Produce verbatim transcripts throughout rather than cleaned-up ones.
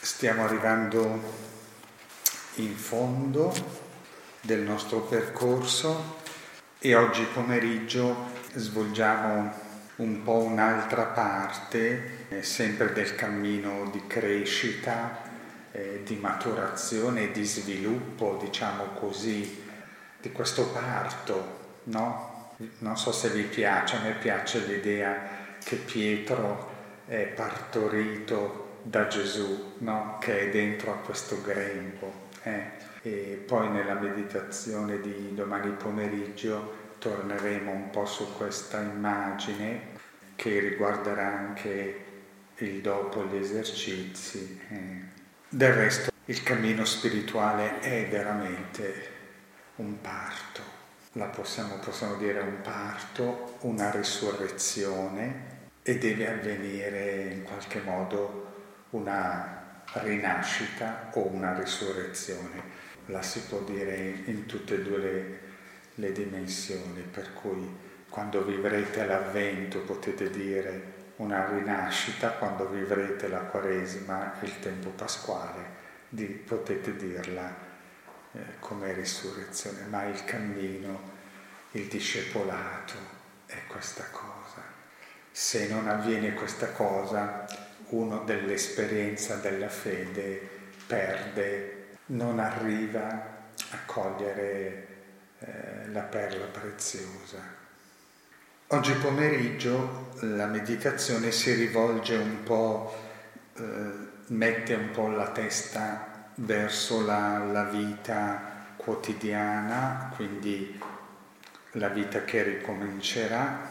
Stiamo arrivando in fondo del nostro percorso e oggi pomeriggio svolgiamo un po' un'altra parte, eh, sempre del cammino di crescita, eh, di maturazione e di sviluppo, diciamo così, di questo parto, no? Non so se vi piace, a me piace l'idea che Pietro è partorito da Gesù, no? Che è dentro a questo grembo. Eh? E poi nella meditazione di domani pomeriggio torneremo un po' su questa immagine che riguarderà anche il dopo gli esercizi. Eh? Del resto il cammino spirituale è veramente un parto, la possiamo, possiamo dire un parto, una risurrezione, e deve avvenire in qualche modo una rinascita o una risurrezione. La si può dire in tutte e due le, le dimensioni, per cui quando vivrete l'Avvento potete dire una rinascita, quando vivrete la Quaresima, il tempo pasquale, di, potete dirla eh, come risurrezione, ma il cammino, il discepolato è questa cosa. Se non avviene questa cosa, uno dell'esperienza della fede perde, non arriva a cogliere eh, la perla preziosa. Oggi pomeriggio la meditazione si rivolge un po', eh, mette un po' la testa verso la, la vita quotidiana, quindi la vita che ricomincerà,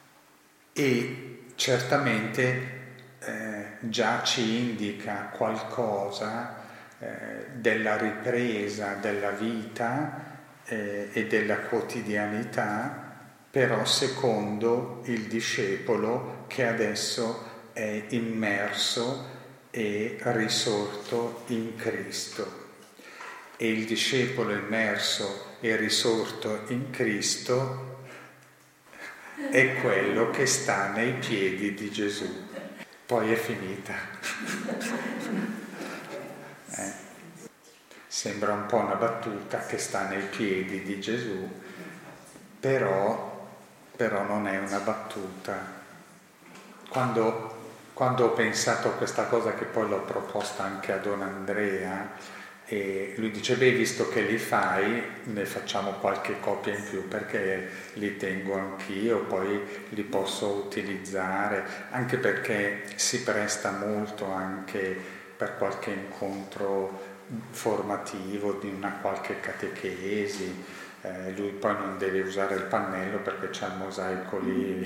e certamente eh, già ci indica qualcosa eh, della ripresa della vita eh, e della quotidianità, però secondo il discepolo che adesso è immerso e risorto in Cristo. E il discepolo immerso e risorto in Cristo è quello che sta nei piedi di Gesù. Poi è finita. Eh? Sembra un po' una battuta, che sta nei piedi di Gesù, però, però non è una battuta. Quando, quando ho pensato a questa cosa, che poi l'ho proposta anche a Don Andrea, e lui dice: beh, visto che li fai, ne facciamo qualche copia in più, perché li tengo anch'io, poi li posso utilizzare, anche perché si presta molto anche per qualche incontro formativo di una qualche catechesi. Eh, lui poi non deve usare il pannello perché c'è il mosaico lì.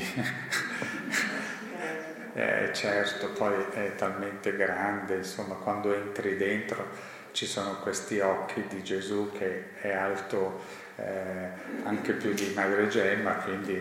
eh, certo, poi è talmente grande, insomma, quando entri dentro ci sono questi occhi di Gesù che è alto eh, anche più di Madre Gemma, quindi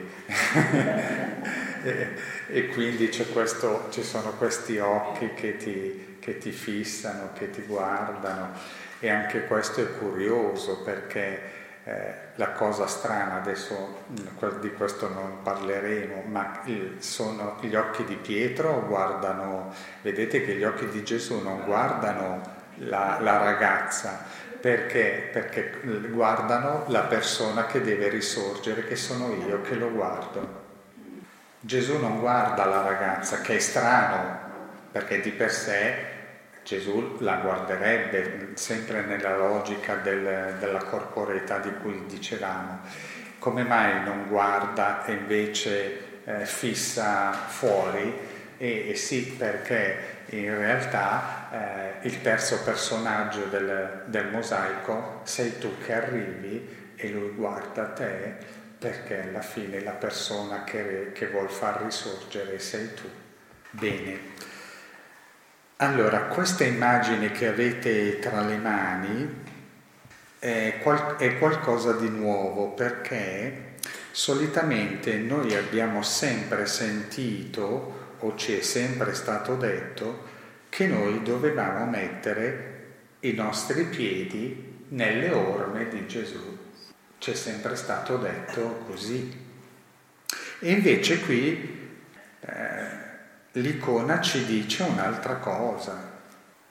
e, e quindi c'è questo, ci sono questi occhi che ti, che ti fissano, che ti guardano, e anche questo è curioso, perché eh, la cosa strana, adesso di questo non parleremo, ma sono gli occhi di Pietro guardano, vedete che gli occhi di Gesù non guardano La, la ragazza, perché? Perché guardano la persona che deve risorgere, che sono io che lo guardo. Gesù non guarda la ragazza, che è strano, perché di per sé Gesù la guarderebbe, sempre nella logica del, della corporeità di cui dicevamo. Come mai non guarda e invece eh, fissa fuori? E, e sì, perché in realtà eh, il terzo personaggio del, del mosaico sei tu che arrivi e lui guarda te, perché alla fine la persona che, che vuol far risorgere sei tu. Bene, allora questa immagine che avete tra le mani è, qual- è qualcosa di nuovo, perché solitamente noi abbiamo sempre sentito, o ci è sempre stato detto, che noi dovevamo mettere i nostri piedi nelle orme di Gesù. Ci è sempre stato detto così. E invece qui eh, l'icona ci dice un'altra cosa.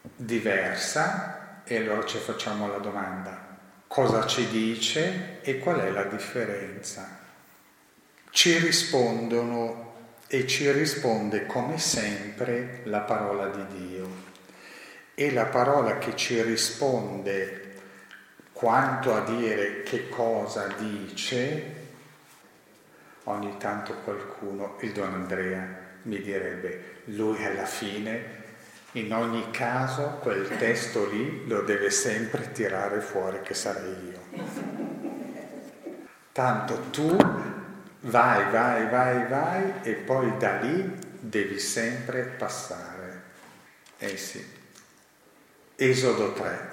diversa, e allora ci facciamo la domanda: cosa ci dice e qual è la differenza? Ci rispondono e ci risponde come sempre la parola di Dio, e la parola che ci risponde quanto a dire che cosa dice. Ogni tanto qualcuno, il Don Andrea, mi direbbe: lui alla fine, in ogni caso, quel testo lì lo deve sempre tirare fuori, che sarei io. Tanto tu vai, vai, vai, vai, e poi da lì devi sempre passare. Eh sì. Esodo tre.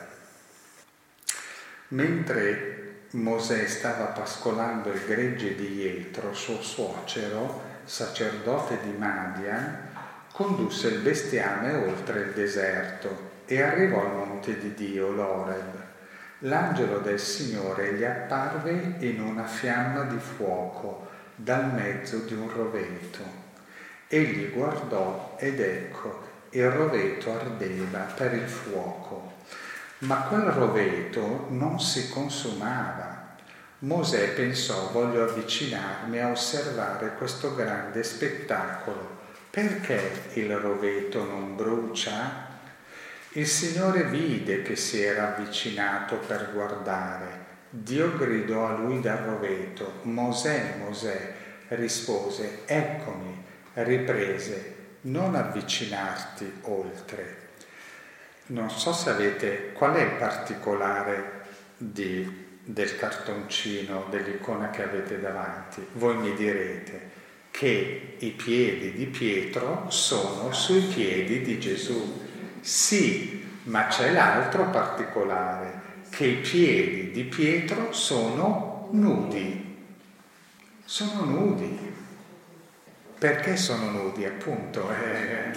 Mentre Mosè stava pascolando il gregge di Jetro, suo suocero, sacerdote di Madian, condusse il bestiame oltre il deserto e arrivò al monte di Dio, l'Oreb. L'angelo del Signore gli apparve in una fiamma di fuoco dal mezzo di un roveto. Egli guardò ed ecco, il roveto ardeva per il fuoco, ma quel roveto non si consumava. Mosè pensò: voglio avvicinarmi a osservare questo grande spettacolo. Perché il roveto non brucia? Il Signore vide che si era avvicinato per guardare. Dio gridò a lui dal roveto: Mosè, Mosè. Rispose: eccomi. Riprese: non avvicinarti oltre. Non so se avete, qual è il particolare di, del cartoncino, dell'icona che avete davanti? Voi mi direte che i piedi di Pietro sono sui piedi di Gesù. Sì, ma c'è l'altro particolare, che i piedi di Pietro sono nudi. Sono nudi. Perché sono nudi? Appunto, eh,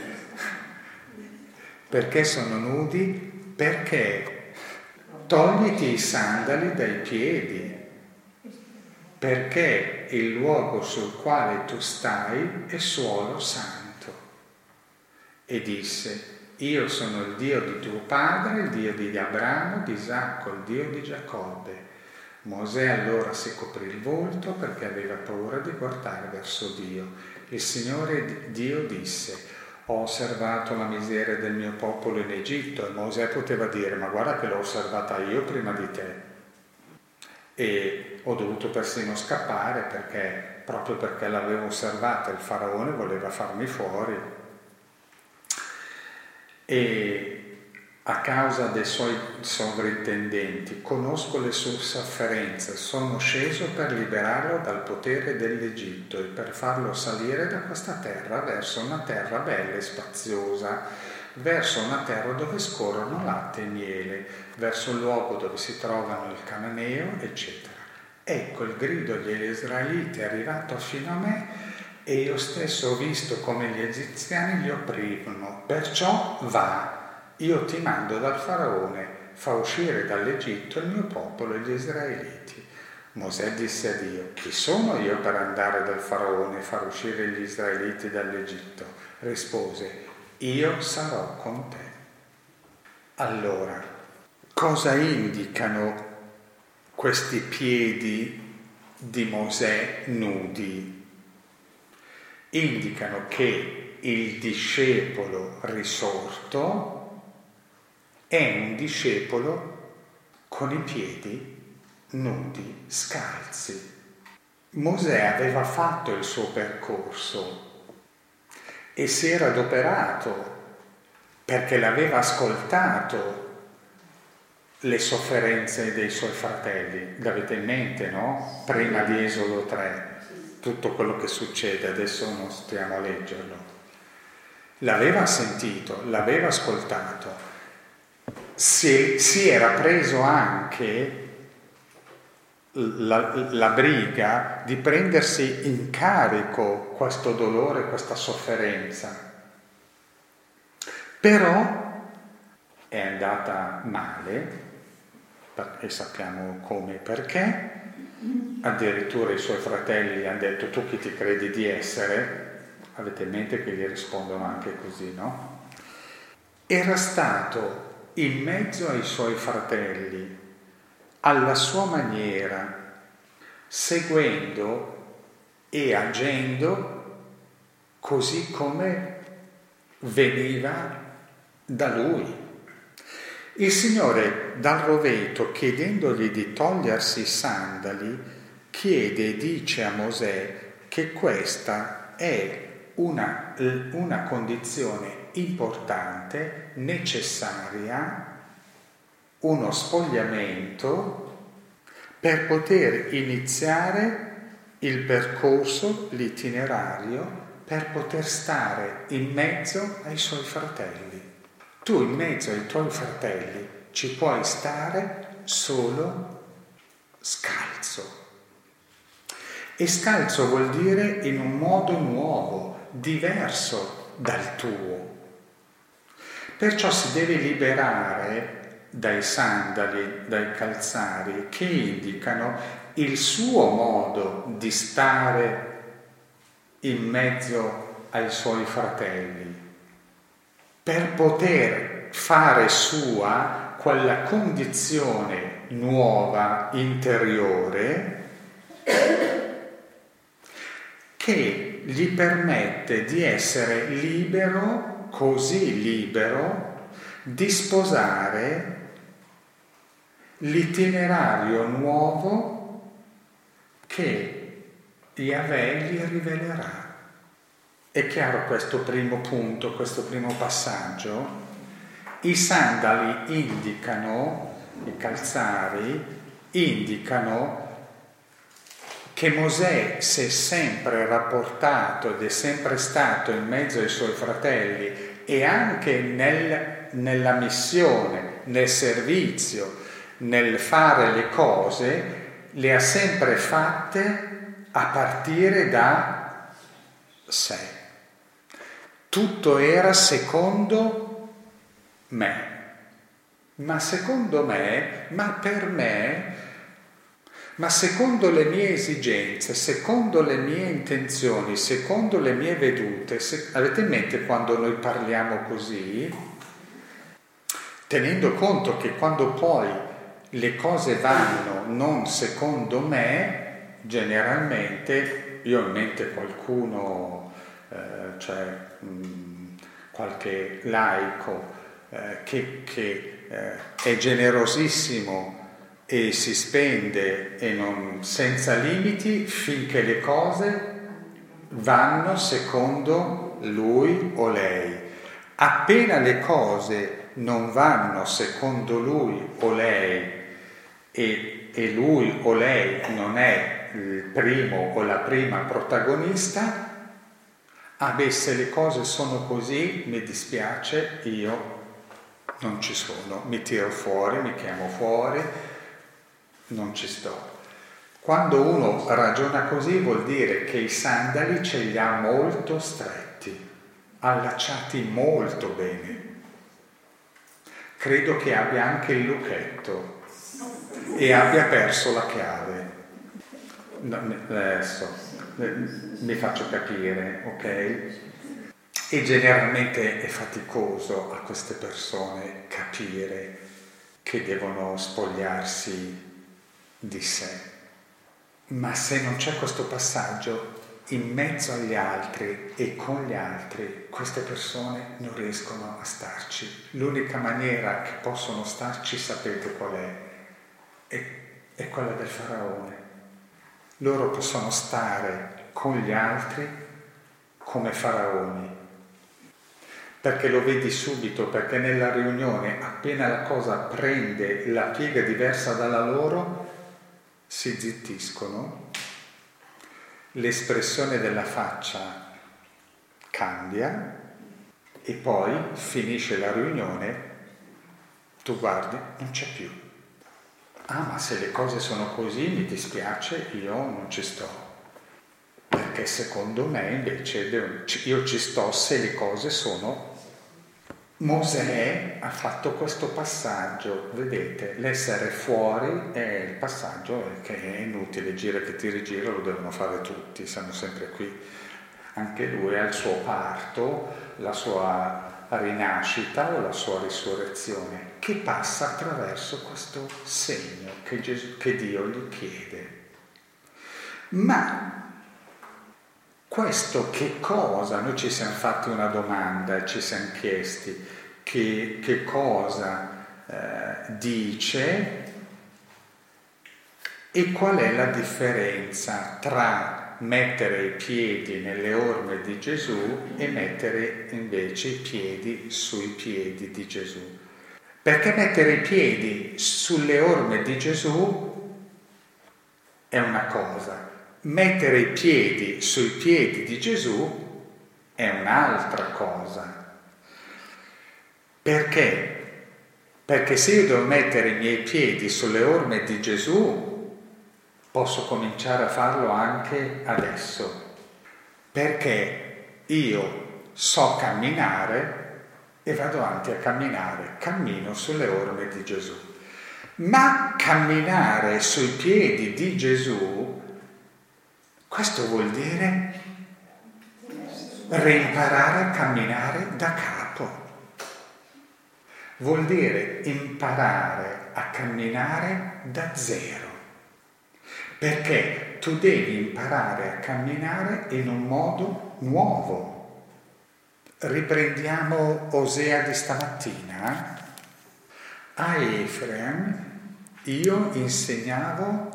perché sono nudi? Perché togliti i sandali dai piedi, perché il luogo sul quale tu stai è suolo santo. E disse: io sono il Dio di tuo padre, il Dio di Abramo, di Isacco, il Dio di Giacobbe. Mosè allora si coprì il volto perché aveva paura di guardare verso Dio. Il Signore Dio disse: ho osservato la miseria del mio popolo in Egitto. E Mosè poteva dire: ma guarda che l'ho osservata io prima di te, e ho dovuto persino scappare perché proprio perché l'avevo osservata il faraone voleva farmi fuori, e a causa dei suoi sovrintendenti conosco le sue sofferenze, sono sceso per liberarlo dal potere dell'Egitto e per farlo salire da questa terra verso una terra bella e spaziosa, verso una terra dove scorrono latte e miele, verso il luogo dove si trovano il cananeo, eccetera. Ecco, il grido degli israeliti è arrivato fino a me, e io stesso ho visto come gli egiziani li opprimono. Perciò va, io ti mando dal faraone, fa uscire dall'Egitto il mio popolo e gli israeliti. Mosè disse a Dio: chi sono io per andare dal faraone e far uscire gli israeliti dall'Egitto? Rispose: io sarò con te. Allora, cosa indicano questi piedi di Mosè nudi? Indicano che il discepolo risorto è un discepolo con i piedi nudi, scalzi. Mosè aveva fatto il suo percorso e si era adoperato perché l'aveva ascoltato le sofferenze dei suoi fratelli. L'avete in mente, no? Prima di Esodo tre, tutto quello che succede, adesso non stiamo a leggerlo. L'aveva sentito, l'aveva ascoltato. Si, si era preso anche la, la briga di prendersi in carico questo dolore, questa sofferenza. Però è andata male, e sappiamo come e perché. Addirittura i suoi fratelli gli hanno detto: tu chi ti credi di essere? Avete in mente che gli rispondono anche così, no? era stato in mezzo ai suoi fratelli, alla sua maniera, seguendo e agendo così come veniva da lui. Il Signore dal roveto, chiedendogli di togliersi i sandali, chiede e dice a Mosè che questa è una, una condizione importante, necessaria, uno spogliamento per poter iniziare il percorso, l'itinerario, per poter stare in mezzo ai suoi fratelli. Tu in mezzo ai tuoi fratelli ci puoi stare solo scalzo. E scalzo vuol dire in un modo nuovo, diverso dal tuo. Perciò si deve liberare dai sandali, dai calzari che indicano il suo modo di stare in mezzo ai suoi fratelli, per poter fare sua quella condizione nuova, interiore, che gli permette di essere libero, così libero, di sposare l'itinerario nuovo che Yahweh gli rivelerà. È chiaro questo primo punto, questo primo passaggio? I sandali indicano, i calzari indicano che Mosè si è sempre rapportato ed è sempre stato in mezzo ai suoi fratelli e anche nel, nella missione, nel servizio, nel fare le cose, le ha sempre fatte a partire da sé. Tutto era secondo me, ma secondo me, ma per me, ma secondo le mie esigenze, secondo le mie intenzioni, secondo le mie vedute. Se, avete in mente quando noi parliamo così? Tenendo conto che quando poi le cose vanno non secondo me, generalmente, io ho in mente qualcuno, eh, cioè mh, qualche laico eh, che, che eh, è generosissimo e si spende e non, senza limiti finché le cose vanno secondo lui o lei. Appena le cose non vanno secondo lui o lei e, e lui o lei non è il primo o la prima protagonista, ah beh, se le cose sono così, mi dispiace, io non ci sono, mi tiro fuori, mi chiamo fuori, non ci sto. Quando uno ragiona così vuol dire che i sandali ce li ha molto stretti, allacciati molto bene. Credo che abbia anche il lucchetto e abbia perso la chiave. No, adesso mi faccio capire, ok? E generalmente è faticoso a queste persone capire che devono spogliarsi di sé. Ma se non c'è questo passaggio in mezzo agli altri e con gli altri, queste persone non riescono a starci. L'unica maniera che possono starci, sapete qual è? È, è quella del faraone. Loro possono stare con gli altri come faraoni, perché lo vedi subito, perché nella riunione, appena la cosa prende la piega diversa dalla loro, si zittiscono, l'espressione della faccia cambia e poi finisce la riunione, tu guardi, non c'è più. Ah, ma se le cose sono così, mi dispiace, io non ci sto. Perché secondo me invece io ci sto se le cose sono... Mosè ha fatto questo passaggio, vedete, l'essere fuori è il passaggio che è inutile, gira che ti rigira, lo devono fare tutti, siamo sempre qui. Anche lui ha il suo parto, la sua rinascita o la sua risurrezione, che passa attraverso questo segno che, Gesù, che Dio gli chiede. Ma questo che cosa? Noi ci siamo fatti una domanda, ci siamo chiesti che, che cosa eh, dice e qual è la differenza tra mettere i piedi nelle orme di Gesù e mettere invece i piedi sui piedi di Gesù. Perché mettere i piedi sulle orme di Gesù è una cosa, mettere i piedi sui piedi di Gesù è un'altra cosa. Perché? Perché se io devo mettere i miei piedi sulle orme di Gesù, posso cominciare a farlo anche adesso, perché io so camminare e vado avanti a camminare, cammino sulle orme di Gesù. Ma camminare sui piedi di Gesù, questo vuol dire reimparare a camminare da capo. Vuol dire imparare a camminare da zero. Perché tu devi imparare a camminare in un modo nuovo. Riprendiamo Osea di stamattina. A Efraim io insegnavo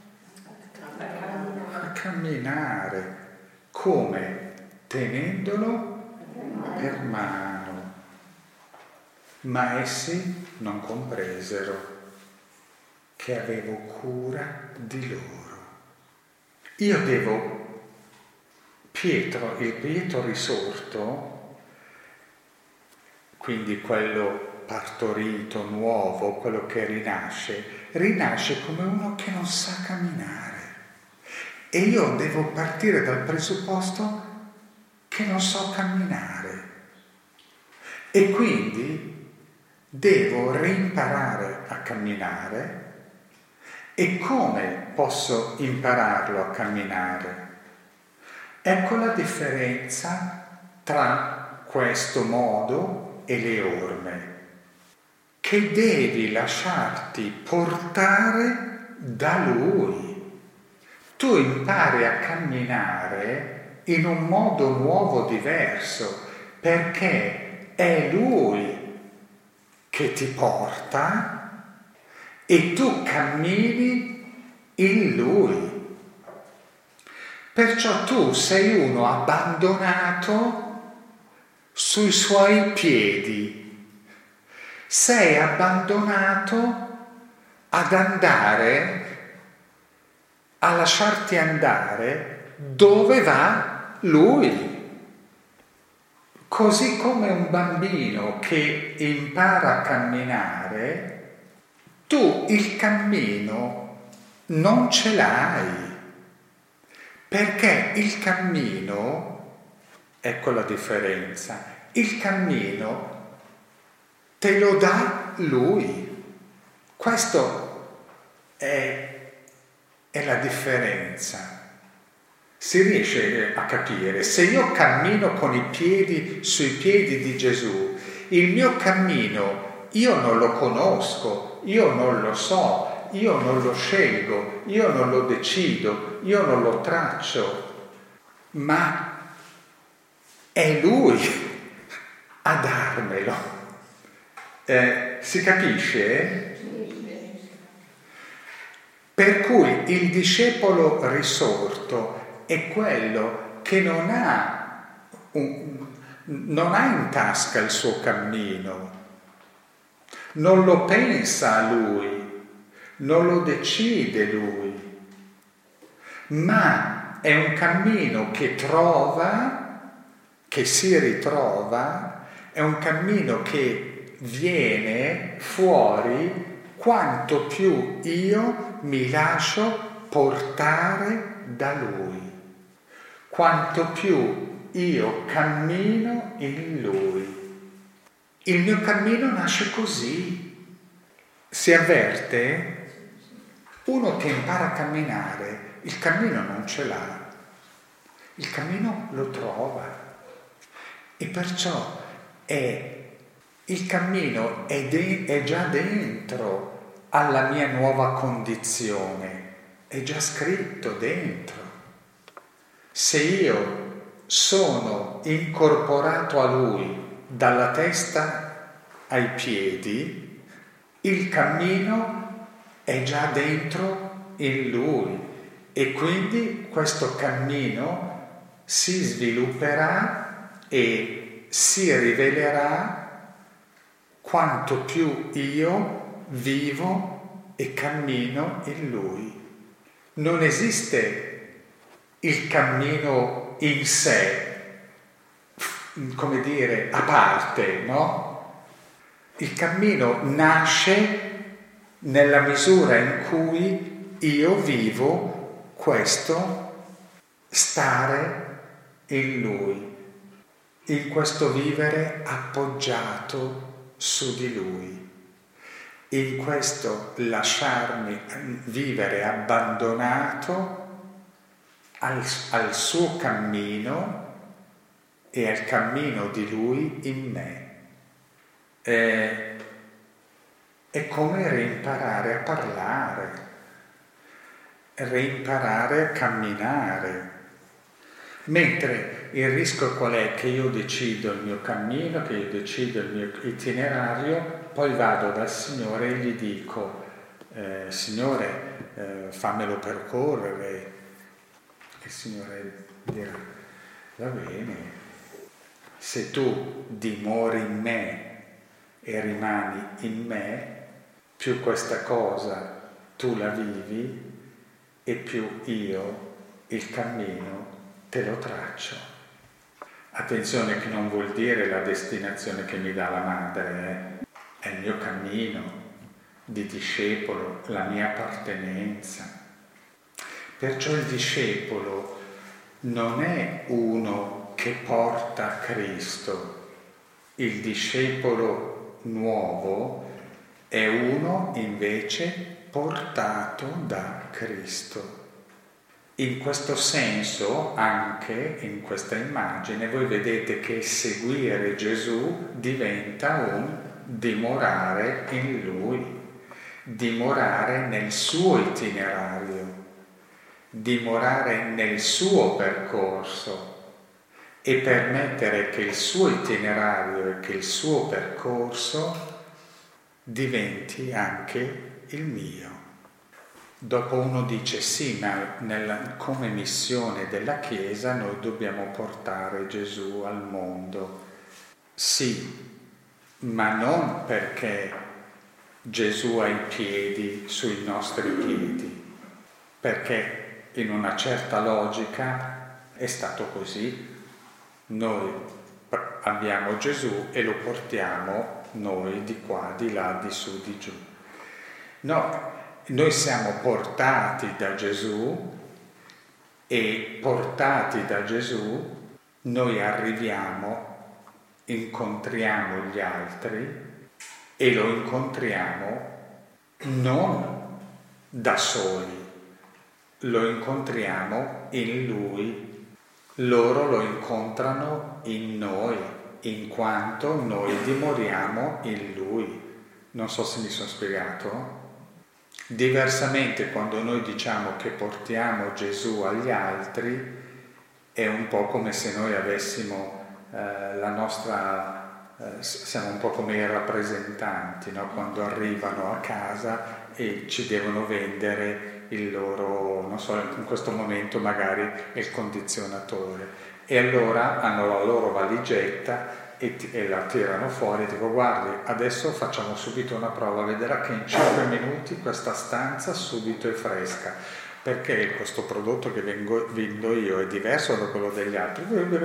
a camminare. Come? Tenendolo per mano. Ma essi non compresero che avevo cura di loro. Io devo, Pietro, il Pietro risorto, quindi quello partorito, nuovo, quello che rinasce, rinasce come uno che non sa camminare. E io devo partire dal presupposto che non so camminare. E quindi devo reimparare a camminare. E come posso impararlo a camminare? Ecco la differenza tra questo modo e le orme, che devi lasciarti portare da Lui. Tu impari a camminare in un modo nuovo, diverso, perché è Lui che ti porta e tu cammini in Lui. Perciò tu sei uno abbandonato sui suoi piedi, sei abbandonato ad andare, a lasciarti andare dove va Lui. Così come un bambino che impara a camminare, tu il cammino non ce l'hai, perché il cammino, ecco la differenza, il cammino te lo dà Lui. Questo è, è la differenza. Si riesce a capire, se io cammino con i piedi sui piedi di Gesù, il mio cammino io non lo conosco, io non lo so, io non lo scelgo, io non lo decido, io non lo traccio, ma è Lui a darmelo. Eh, si capisce? Per cui il discepolo risorto è quello che non ha, un, non ha in tasca il suo cammino, non lo pensa a lui, non lo decide lui, ma è un cammino che trova, che si ritrova, è un cammino che viene fuori quanto più io mi lascio portare da Lui, quanto più io cammino in Lui. Il mio cammino nasce così. Si avverte? Uno che impara a camminare, il cammino non ce l'ha, il cammino lo trova. E perciò è Il cammino è, de- è già dentro alla mia nuova condizione, è già scritto dentro. Se io sono incorporato a Lui dalla testa ai piedi, il cammino è già dentro in Lui e quindi questo cammino si svilupperà e si rivelerà quanto più io vivo e cammino in Lui. Non esiste il cammino in sé, come dire, a parte, no? Il cammino nasce nella misura in cui io vivo questo stare in Lui, in questo vivere appoggiato su di Lui, in questo lasciarmi vivere abbandonato al, al suo cammino e al cammino di Lui in me. È, è come reimparare a parlare, reimparare a camminare. Mentre il rischio qual è? Che io decido il mio cammino, che io decido il mio itinerario, poi vado dal Signore e gli dico, eh, Signore, eh, fammelo percorrere. Il Signore dirà, va bene, se tu dimori in me e rimani in me, più questa cosa tu la vivi e più io il cammino te lo traccio. Attenzione che non vuol dire la destinazione che mi dà la madre, eh? È il mio cammino di discepolo, la mia appartenenza. Perciò il discepolo non è uno che porta Cristo, il discepolo nuovo è uno invece portato da Cristo. In questo senso, anche in questa immagine, voi vedete che seguire Gesù diventa un dimorare in Lui, dimorare nel suo itinerario, dimorare nel suo percorso e permettere che il suo itinerario e che il suo percorso diventi anche il mio. Dopo uno dice sì, ma nella, come missione della Chiesa noi dobbiamo portare Gesù al mondo. Sì, ma non perché Gesù ha i piedi sui nostri piedi, perché in una certa logica è stato così. Noi abbiamo Gesù e lo portiamo noi di qua, di là, di su, di giù. No, noi siamo portati da Gesù e portati da Gesù noi arriviamo, incontriamo gli altri e lo incontriamo non da soli, lo incontriamo in Lui, loro lo incontrano in noi, in quanto noi dimoriamo in Lui. Non so se mi sono spiegato. Diversamente, quando noi diciamo che portiamo Gesù agli altri, è un po' come se noi avessimo eh, la nostra, eh, siamo un po' come i rappresentanti, no? Quando arrivano a casa e ci devono vendere il loro, non so, in questo momento magari è il condizionatore, e allora hanno la loro valigetta e, ti, e la tirano fuori e dico guardi, adesso facciamo subito una prova, vedrà che in cinque minuti questa stanza subito è fresca, perché questo prodotto che vengo, vendo io è diverso da quello degli altri.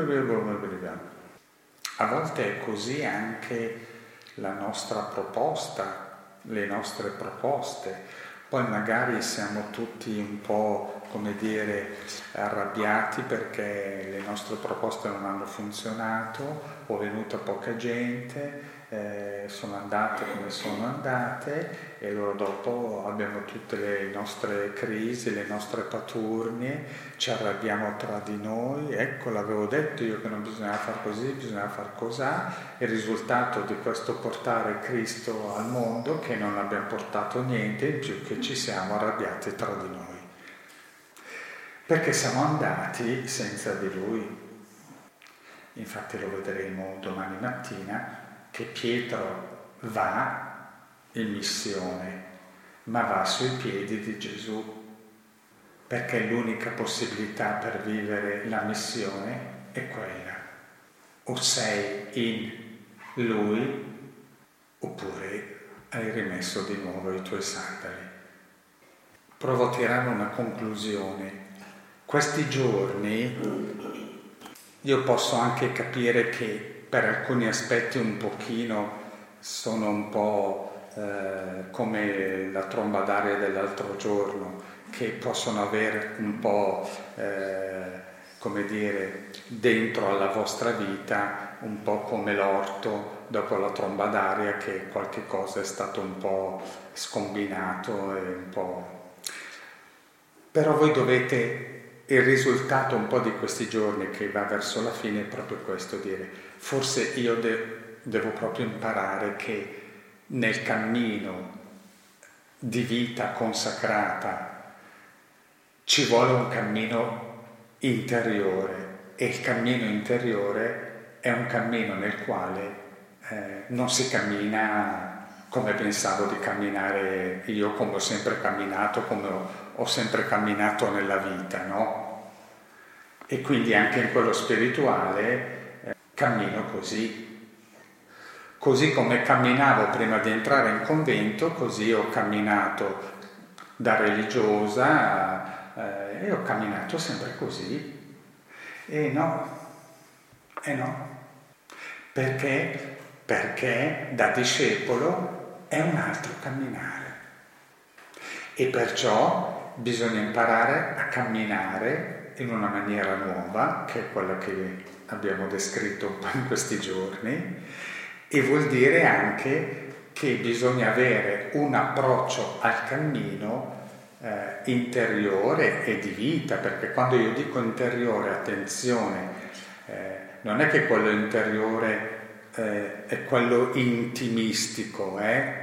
A volte è così anche la nostra proposta, le nostre proposte. Poi magari siamo tutti un po', come dire, arrabbiati perché le nostre proposte non hanno funzionato o è venuta poca gente eh, sono andate come sono andate, e allora dopo abbiamo tutte le nostre crisi, le nostre paturnie, ci arrabbiamo tra di noi. Ecco, l'avevo detto io che non bisognava far così, bisognava far cos'ha. Il risultato di questo portare Cristo al mondo, che non abbiamo portato niente in più, che ci siamo arrabbiati tra di noi, perché siamo andati senza di Lui. Infatti lo vedremo domani mattina, che Pietro va in missione, ma va sui piedi di Gesù, perché l'unica possibilità per vivere la missione è quella: o sei in Lui, oppure hai rimesso di nuovo i tuoi sandali. Provo a tirare una conclusione. Questi giorni io posso anche capire che per alcuni aspetti un pochino sono un po' eh, come la tromba d'aria dell'altro giorno, che possono avere un po', eh, come dire, dentro alla vostra vita, un po' come l'orto dopo la tromba d'aria, che qualche cosa è stato un po' scombinato e un po'... Però voi dovete... Il risultato un po' di questi giorni che va verso la fine è proprio questo, dire forse io de- devo proprio imparare che nel cammino di vita consacrata ci vuole un cammino interiore, e il cammino interiore è un cammino nel quale eh, non si cammina come pensavo di camminare io, come ho sempre camminato, come ho, ho sempre camminato nella vita, no? E quindi anche in quello spirituale eh, cammino così. Così come camminavo prima di entrare in convento, così ho camminato da religiosa eh, e ho camminato sempre così. E no, e no. Perché? Perché da discepolo è un altro camminare, e perciò bisogna imparare a camminare in una maniera nuova, che è quella che abbiamo descritto un po' in questi giorni, e vuol dire anche che bisogna avere un approccio al cammino eh, interiore e di vita, perché quando io dico interiore, attenzione, eh, non è che quello interiore Eh, è quello intimistico, eh?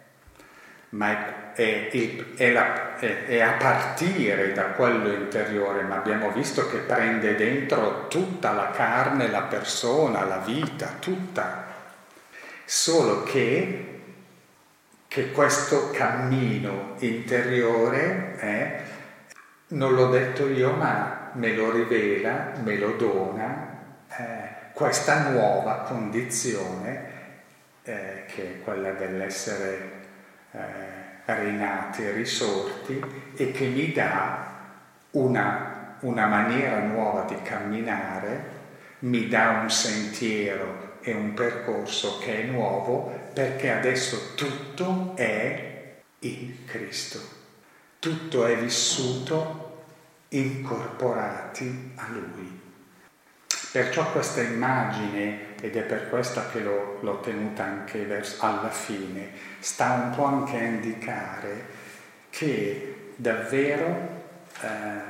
ma è, è, è, la, è, è a partire da quello interiore, ma abbiamo visto che prende dentro tutta la carne, la persona, la vita, tutta. Solo che, che questo cammino interiore, eh, non l'ho detto io, ma me lo rivela, me lo dona, eh, questa nuova condizione eh, che è quella dell'essere eh, rinati e risorti, e che mi dà una, una maniera nuova di camminare, mi dà un sentiero e un percorso che è nuovo, perché adesso tutto è in Cristo, tutto è vissuto incorporati a Lui. Perciò questa immagine, ed è per questa che l'ho, l'ho tenuta anche verso, alla fine, sta un po' anche a indicare che davvero eh,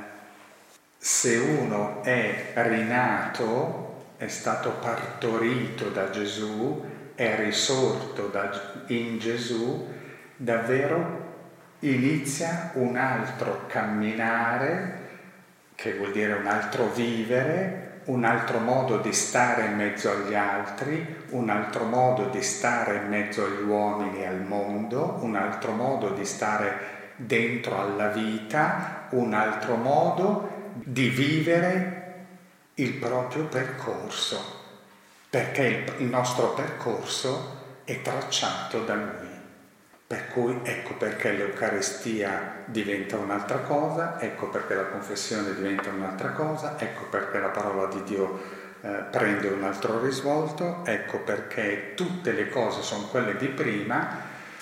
se uno è rinato, è stato partorito da Gesù, è risorto da, in Gesù, davvero inizia un altro camminare, che vuol dire un altro vivere, un altro modo di stare in mezzo agli altri, un altro modo di stare in mezzo agli uomini e al mondo, un altro modo di stare dentro alla vita, un altro modo di vivere il proprio percorso, perché il nostro percorso è tracciato da Lui. Per cui ecco perché l'Eucaristia diventa un'altra cosa, ecco perché la confessione diventa un'altra cosa, ecco perché la parola di Dio eh, prende un altro risvolto, ecco perché tutte le cose sono quelle di prima,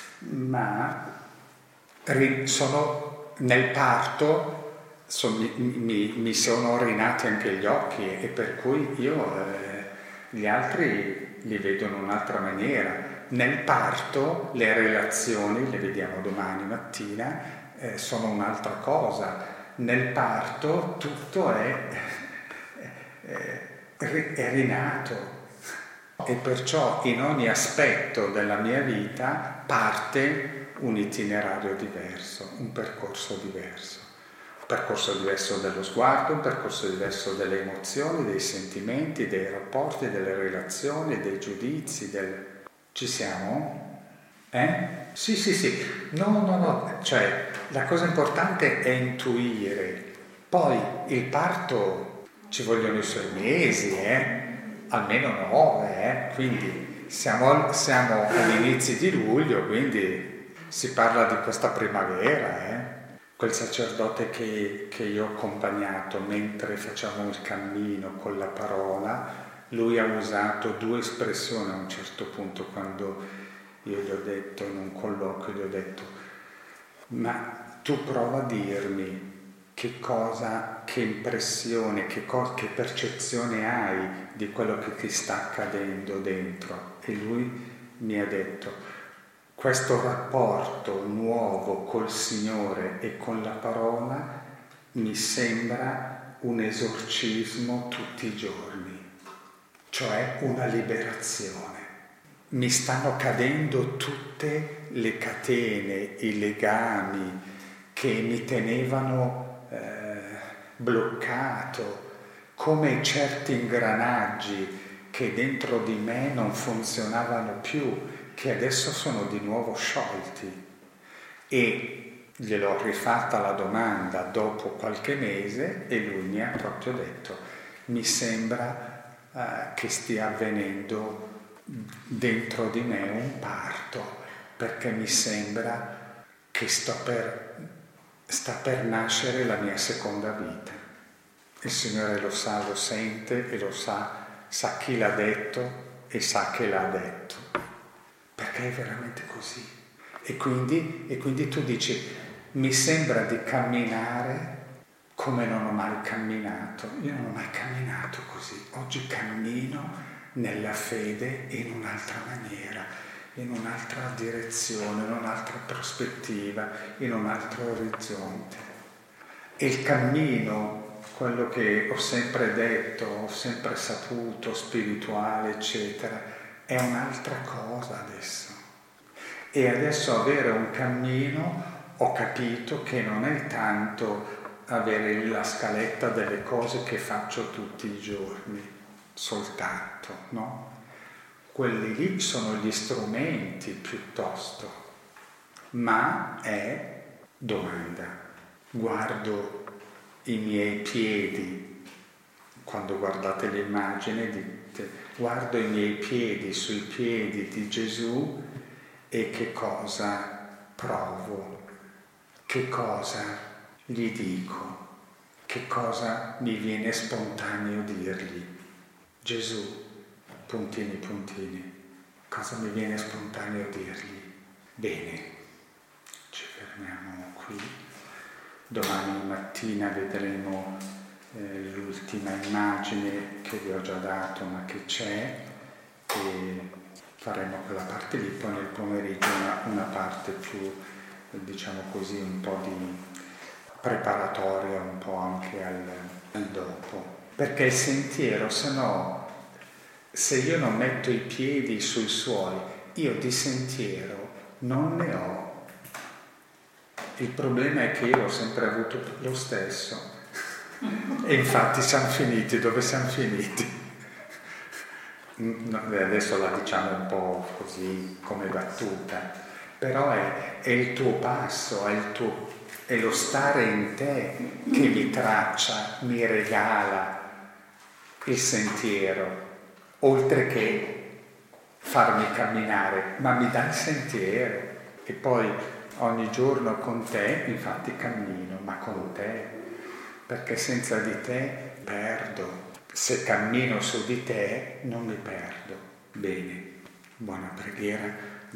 ma ri- sono nel parto, sono, mi, mi, mi sono rinati anche gli occhi, e per cui io eh, gli altri li vedo in un'altra maniera. Nel parto le relazioni, le vediamo domani mattina, eh, sono un'altra cosa. Nel parto tutto è, è, è rinato. E perciò in ogni aspetto della mia vita parte un itinerario diverso, un percorso diverso. Un percorso diverso dello sguardo, un percorso diverso delle emozioni, dei sentimenti, dei rapporti, delle relazioni, dei giudizi. Del... Ci siamo? Eh? Sì, sì, sì. No, no, no. Cioè, la cosa importante è intuire. Poi il parto ci vogliono i suoi mesi, eh? Almeno nove, eh? Quindi siamo, siamo agli inizi di luglio, quindi si parla di questa primavera. Eh? Quel sacerdote che, che io ho accompagnato mentre facciamo il cammino con la parola, lui ha usato due espressioni a un certo punto quando io gli ho detto, in un colloquio, gli ho detto, ma tu prova a dirmi che cosa, che impressione, che, co- che percezione hai di quello che ti sta accadendo dentro. E lui mi ha detto, questo rapporto nuovo col Signore e con la parola mi sembra un esorcismo tutti i giorni, cioè una liberazione. Mi stanno cadendo tutte le catene, i legami che mi tenevano bloccato, come certi ingranaggi che dentro di me non funzionavano più, che adesso sono di nuovo sciolti. E gliel'ho rifatta la domanda dopo qualche mese e lui mi ha proprio detto, mi sembra uh, che stia avvenendo dentro di me un parto, perché mi sembra che sto per sta per nascere la mia seconda vita. Il Signore lo sa, lo sente e lo sa, sa chi l'ha detto e sa che l'ha detto, perché è veramente così. E quindi, e quindi tu dici, mi sembra di camminare come non ho mai camminato. Io non ho mai camminato così. Oggi cammino nella fede in un'altra maniera, in un'altra direzione, in un'altra prospettiva, in un altro orizzonte. E il cammino, quello che ho sempre detto, ho sempre saputo, spirituale, eccetera, è un'altra cosa adesso. E adesso avere un cammino, ho capito che non è tanto avere la scaletta delle cose che faccio tutti i giorni, soltanto, no? Quelli lì sono gli strumenti piuttosto, ma è domanda. Guardo i miei piedi, quando guardate l'immagine dite, guardo i miei piedi sui piedi di Gesù e che cosa provo, che cosa gli dico, che cosa mi viene spontaneo dirgli. Gesù, puntini, puntini, cosa mi viene spontaneo dirgli? Bene, ci fermiamo qui. Domani mattina vedremo eh, l'ultima immagine che vi ho già dato, ma che c'è, e faremo quella parte lì, poi nel pomeriggio una, una parte più, diciamo così, un po' di preparatoria, un po' anche al, al dopo. Perché il sentiero, se no, se io non metto i piedi sui suoli, io di sentiero non ne ho. Il problema è che io ho sempre avuto lo stesso. E infatti siamo finiti dove siamo finiti. Adesso la diciamo un po' così come battuta, però è, è il tuo passo, è, il tuo, è lo stare in te che mi traccia, mi regala il sentiero, oltre che farmi camminare, ma mi dà il sentiero. E poi ogni giorno con te, infatti cammino, ma con te, perché senza di te perdo. Se cammino su di te non mi perdo. Bene, buona preghiera.